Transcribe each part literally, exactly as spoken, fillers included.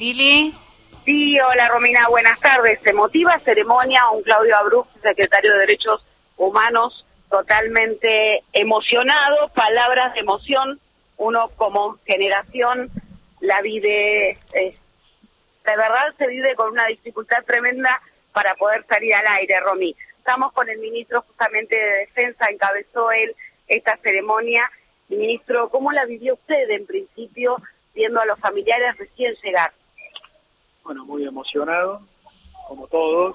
Lili. Sí, hola Romina, buenas tardes. Emotiva ceremonia, un Claudio Abruz, secretario de Derechos Humanos, totalmente emocionado, palabras de emoción. Uno como generación la vive, eh, de verdad se vive con una dificultad tremenda para poder salir al aire, Romy. Estamos con el ministro justamente de Defensa, encabezó él esta ceremonia. Y ministro, ¿cómo la vivió usted en principio viendo a los familiares recién llegar? Bueno, muy emocionado, como todos.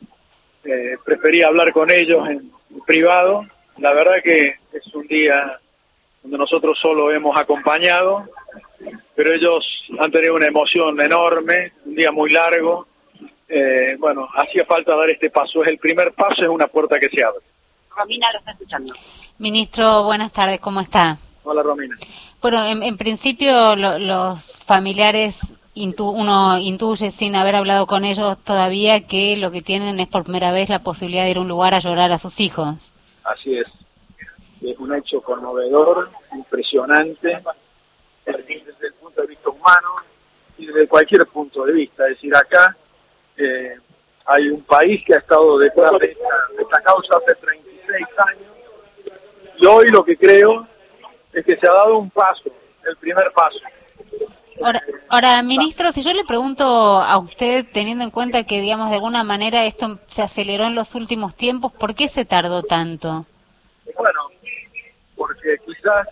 Eh, preferí hablar con ellos en privado. La verdad que es un día donde nosotros solo hemos acompañado, pero ellos han tenido una emoción enorme, un día muy largo. Eh, bueno, hacía falta dar este paso. Es el primer paso, es una puerta que se abre. Romina lo está escuchando. Ministro, buenas tardes, ¿cómo está? Hola, Romina. Bueno, en, en principio lo, los familiares, intu, uno intuye sin haber hablado con ellos todavía que lo que tienen es por primera vez la posibilidad de ir a un lugar a llorar a sus hijos. Así es. Es un hecho conmovedor, impresionante, desde el punto de vista humano y desde cualquier punto de vista. Es decir, acá eh, hay un país que ha estado detrás de esta, de esta causa hace treinta y seis años y hoy lo que creo es que se ha dado un paso, el primer paso. Ahora, ahora, ministro, si yo le pregunto a usted, teniendo en cuenta que, digamos, de alguna manera esto se aceleró en los últimos tiempos, ¿por qué se tardó tanto? Bueno, porque quizás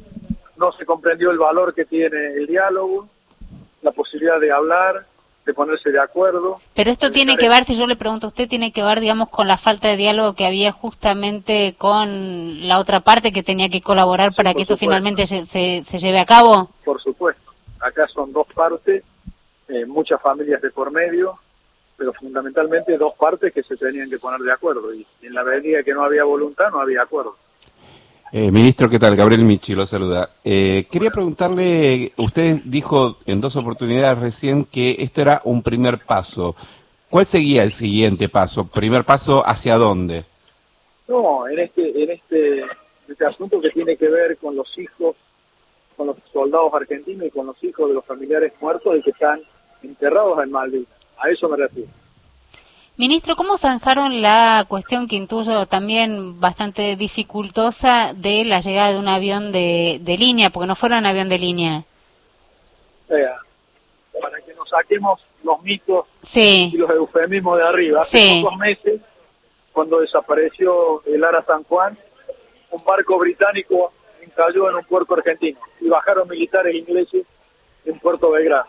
no se comprendió el valor que tiene el diálogo, la posibilidad de hablar, de ponerse de acuerdo. Pero esto tiene que ver, si yo le pregunto a usted, tiene que ver, digamos, con la falta de diálogo que había justamente con la otra parte que tenía que colaborar Sí, para que esto supuesto. finalmente se, se, se lleve a cabo. Por supuesto. Acá son dos partes, eh, muchas familias de por medio, pero fundamentalmente dos partes que se tenían que poner de acuerdo. Y en la medida que no había voluntad, no había acuerdo. Eh, ministro, ¿qué tal? Gabriel Michi lo saluda. Eh, quería preguntarle, usted dijo en dos oportunidades recién que esto era un primer paso. ¿Cuál seguía el siguiente paso? ¿Primer paso hacia dónde? No, en este, en este, en este asunto que tiene que ver con los hijos, con los soldados argentinos y con los hijos de los familiares muertos y que están enterrados en Malvinas. A eso me refiero. Ministro, ¿cómo zanjaron la cuestión que intuyo también bastante dificultosa de la llegada de un avión de, de línea, porque no fuera un avión de línea? O sea, para que nos saquemos los mitos Sí. y los eufemismos de arriba. Hace Sí. pocos meses, cuando desapareció el Ara San Juan, un barco británico cayó en un puerto argentino y bajaron militares ingleses en Puerto Belgrano.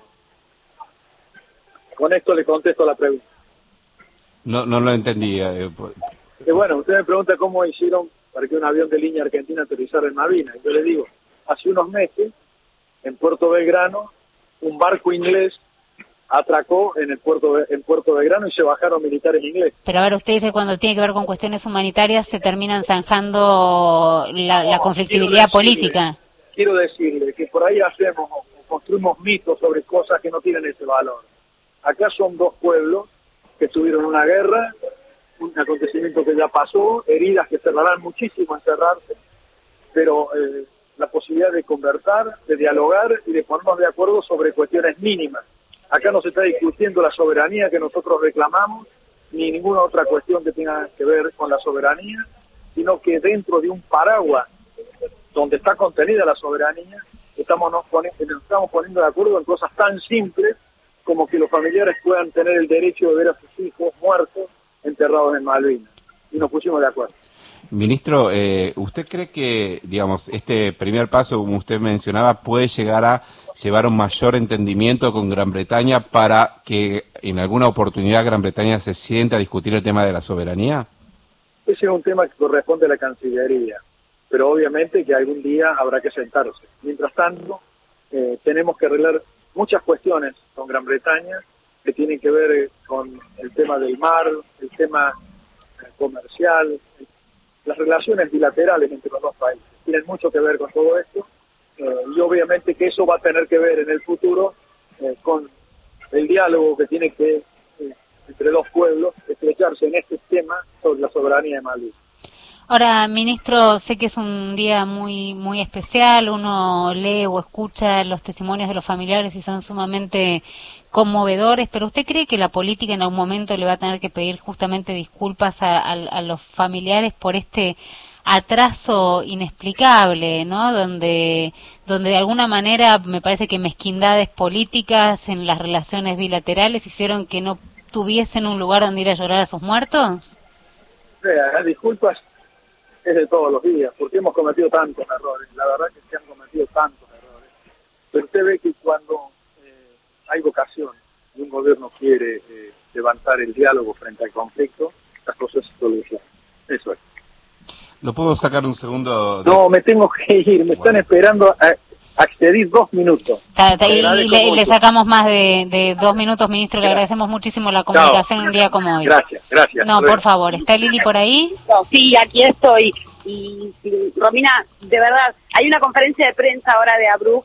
Con esto le contesto la pregunta. No, no lo entendía. Eh, Que bueno, usted me pregunta cómo hicieron para que un avión de línea argentina aterrizara en Malvinas. Yo le digo, hace unos meses, en Puerto Belgrano, un barco inglés atracó en el puerto en Puerto Belgrano y se bajaron militares ingleses. Pero a ver, usted dice cuando tiene que ver con cuestiones humanitarias se terminan zanjando la, la No, conflictividad quiero decirle, política. Quiero decirle que por ahí hacemos o construimos mitos sobre cosas que no tienen ese valor. Acá son dos pueblos que tuvieron una guerra, un acontecimiento que ya pasó, heridas que cerrarán muchísimo en cerrarse, pero eh, la posibilidad de conversar, de dialogar y de ponernos de acuerdo sobre cuestiones mínimas. Acá no se está discutiendo la soberanía que nosotros reclamamos, ni ninguna otra cuestión que tenga que ver con la soberanía, sino que dentro de un paraguas donde está contenida la soberanía, estamos nos, poniendo, nos estamos poniendo de acuerdo en cosas tan simples como que los familiares puedan tener el derecho de ver a sus hijos muertos enterrados en Malvinas. Y nos pusimos de acuerdo. Ministro, eh, ¿usted cree que, digamos, este primer paso, como usted mencionaba, puede llegar a llevar un mayor entendimiento con Gran Bretaña para que en alguna oportunidad Gran Bretaña se siente a discutir el tema de la soberanía? Ese es un tema que corresponde a la Cancillería, pero obviamente que algún día habrá que sentarse. Mientras tanto, eh, tenemos que arreglar muchas cuestiones con Gran Bretaña que tienen que ver eh, con el tema del mar, el tema eh, comercial, las relaciones bilaterales entre los dos países. Tienen mucho que ver con todo esto eh, y obviamente que eso va a tener que ver en el futuro eh, con el diálogo que tiene que eh, entre dos pueblos estrecharse en este tema sobre la soberanía de Malvinas. Ahora, ministro, sé que es un día muy muy especial, uno lee o escucha los testimonios de los familiares y son sumamente conmovedores, pero ¿usted cree que la política en algún momento le va a tener que pedir justamente disculpas a, a, a los familiares por este atraso inexplicable, ¿no? Donde, donde de alguna manera me parece que mezquindades políticas en las relaciones bilaterales hicieron que no tuviesen un lugar donde ir a llorar a sus muertos? Eh, disculpas es de todos los días, porque hemos cometido tantos errores, la verdad que se han cometido tantos errores. Pero usted ve que cuando eh, hay vocación y un gobierno quiere eh, levantar el diálogo frente al conflicto, las cosas se solucionan. Eso es. ¿Lo puedo sacar un segundo? De... No, me tengo que ir, me bueno. Están esperando, a, accedí dos minutos. Ta, ta, y le, le sacamos más de, de dos minutos, ministro, le agradecemos muchísimo la comunicación en un día como hoy. Gracias, gracias. No, por favor, ¿está Lili por ahí? No, sí, aquí estoy. Y, y Romina, de verdad, hay una conferencia de prensa ahora de Abruz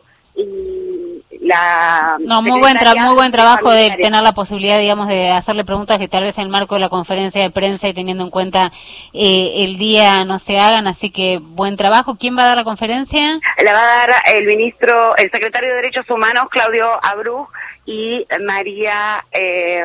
y la... No, muy buen, tra muy buen trabajo de tener la posibilidad, digamos, de hacerle preguntas que tal vez en el marco de la conferencia de prensa y teniendo en cuenta eh, el día no se hagan, así que buen trabajo. ¿Quién va a dar la conferencia? La va a dar el ministro, el secretario de Derechos Humanos, Claudio Abruz, y María... Eh,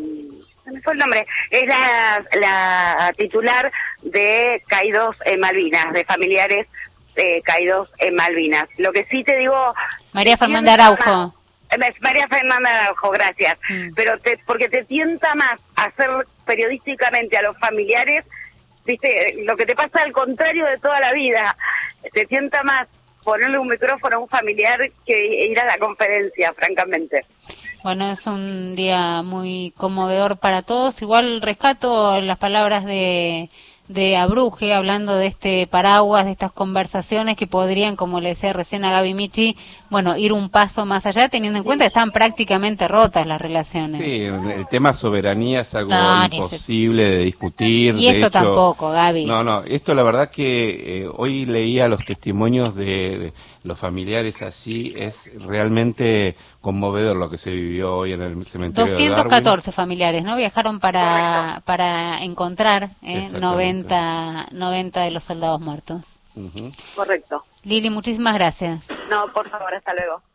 no me fue el nombre, es la, la titular de Caídos en Malvinas, de familiares eh, caídos en Malvinas. Lo que sí te digo... María Fernanda Araujo. Más, María Fernanda Araujo, gracias. Mm. Pero te, porque te tienta más hacer periodísticamente a los familiares, viste, lo que te pasa al contrario de toda la vida, te tienta más ponerle un micrófono a un familiar que ir a la conferencia, francamente. Bueno, es un día muy conmovedor para todos. Igual rescato las palabras de, de Abruje, hablando de este paraguas, de estas conversaciones que podrían, como le decía recién a Gaby Michi, bueno, ir un paso más allá, teniendo en cuenta que están prácticamente rotas las relaciones. Sí, el tema soberanía es algo no, imposible de discutir. Y esto de hecho, tampoco, Gaby. No, no, esto la verdad que eh, hoy leía los testimonios de, de los familiares allí, es realmente conmovedor lo que se vivió hoy en el cementerio doscientos catorce de Darwin. Familiares, ¿no? Viajaron para para encontrar eh, noventa, noventa de los soldados muertos. Uh-huh. Correcto. Lili, muchísimas gracias. No, por favor, hasta luego.